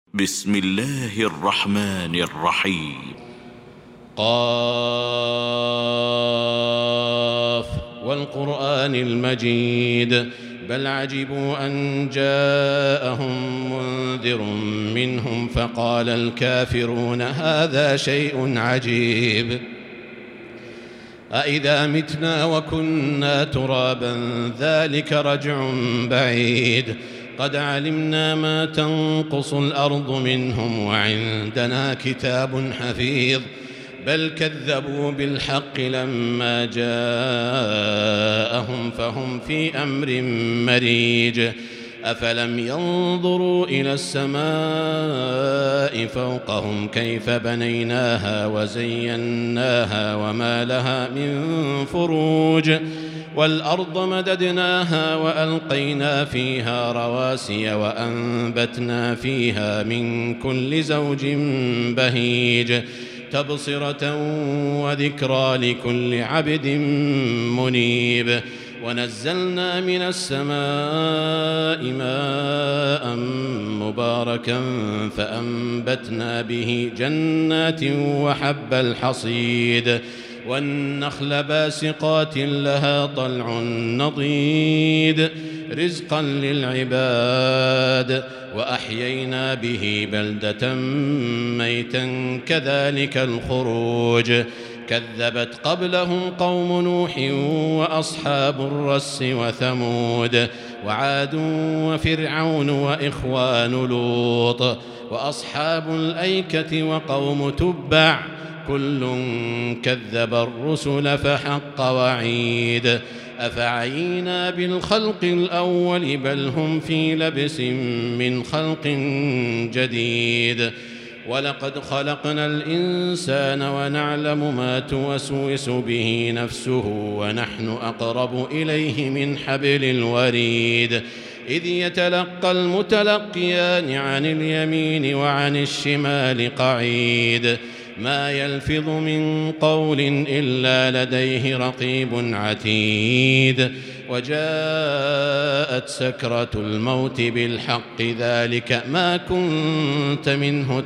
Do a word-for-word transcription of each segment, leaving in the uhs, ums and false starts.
بسم الله الرحمن الرحيم. قاف والقرآن المجيد بل عجبوا أن جاءهم منذر منهم فقال الكافرون هذا شيء عجيب أإذا متنا وكنا ترابا ذلك رجع بعيد قد علمنا ما تنقص الأرض منهم وعندنا كتاب حفيظ بل كذبوا بالحق لما جاءهم فهم في أمر مريج أفلم ينظروا إلى السماء فوقهم كيف بنيناها وزيناها وما لها من فروج والأرض مددناها وألقينا فيها رواسي وأنبتنا فيها من كل زوج بهيج تبصرة وذكرى لكل عبد منيب ونزلنا من السماء ماء مباركا فأنبتنا به جنات وحب الحصيد والنخل باسقات لها طلع نضيد رزقا للعباد وأحيينا به بلدة ميتا كذلك الخروج كذبت قبلهم قوم نوح وأصحاب الرس وثمود وعاد وفرعون وإخوان لوط وأصحاب الأيكة وقوم تبع كل كذب الرسل فحق وعيد أفعينا بالخلق الأول بل هم في لبس من خلق جديد ولقد خلقنا الإنسان ونعلم ما توسوس به نفسه ونحن أقرب إليه من حبل الوريد إذ يتلقى المتلقيان عن اليمين وعن الشمال قعيد ما يلفظ من قول إلا لديه رقيب عتيد وجاءت سكرة الموت بالحق ذلك ما كنت منه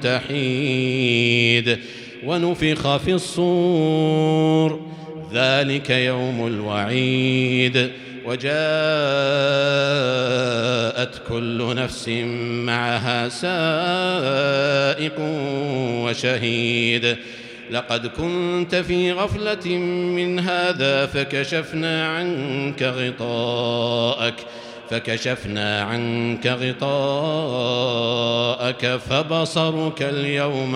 تحيد ونفخ في الصور ذلك يوم الوعيد وجاءت كل نفس معها سائق وشهيد لقد كنت في غفلة من هذا فكشفنا عنك غطاءك فكشفنا عنك غطاءك فبصرك اليوم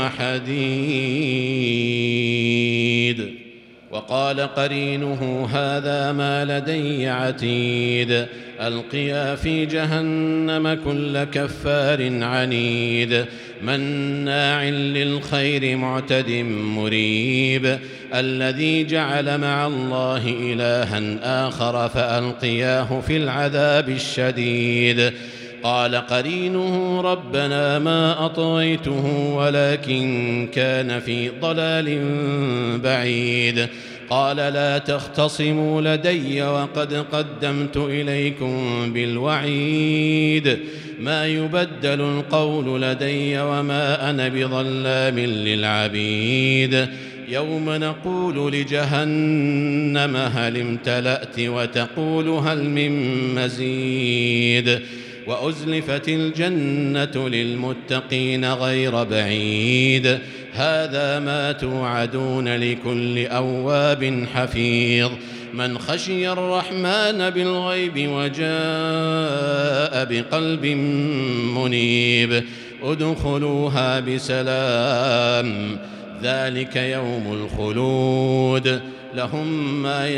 حديد وقال قرينه هذا ما لدي عتيد ألقيا في جهنم كل كفار عنيد مناع للخير معتد مريب الذي جعل مع الله إلها آخر فألقياه في العذاب الشديد قال قرينه ربنا ما أطغيته ولكن كان في ضلال بعيد قال لا تختصموا لدي وقد قدمت إليكم بالوعيد ما يبدل القول لدي وما أنا بظلام للعبيد يوم نقول لجهنم هل امتلأت وتقول هل من مزيد وأزلفت الجنة للمتقين غير بعيد هذا ما توعدون لكل أواب حفيظ من خشي الرحمن بالغيب وجاء بقلب منيب ادخلوها بسلام ذلك يوم الخلود لهم ما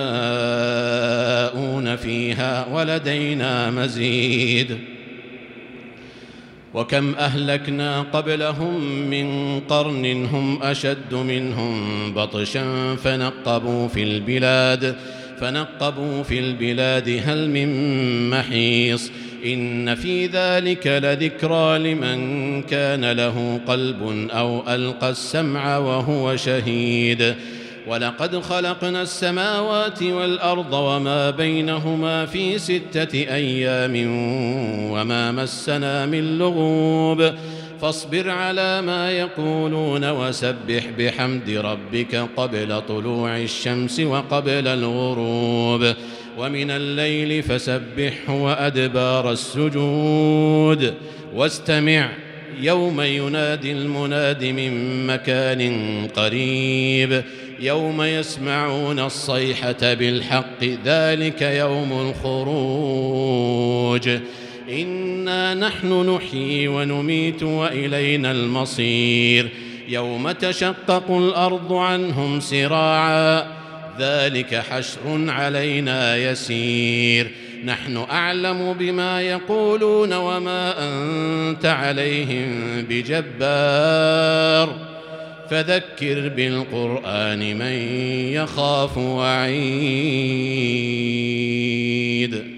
يشاءون فيها ولدينا مزيد وكم أهلكنا قبلهم من قرن هم أشد منهم بطشا فنقبوا في البلاد فنقبوا في البلاد هل من محيص إن في ذلك لذكرى لمن كان له قلب أو ألقى السمع وهو شهيد ولقد خلقنا السماوات والأرض وما بينهما في ستة أيام وما مسنا من لغوب فاصبر على ما يقولون وسبح بحمد ربك قبل طلوع الشمس وقبل الغروب ومن الليل فسبحه وأدبار السجود واستمع يوم ينادي المناد من مكان قريب يوم يسمعون الصيحة بالحق ذلك يوم الخروج إنا نحن نحيي ونميت وإلينا المصير يوم تشقق الأرض عنهم سراعا ذلك حشر علينا يسير نحن أعلم بما يقولون وما أنت عليهم بجبار فذكر بالقرآن من يخاف وعيد.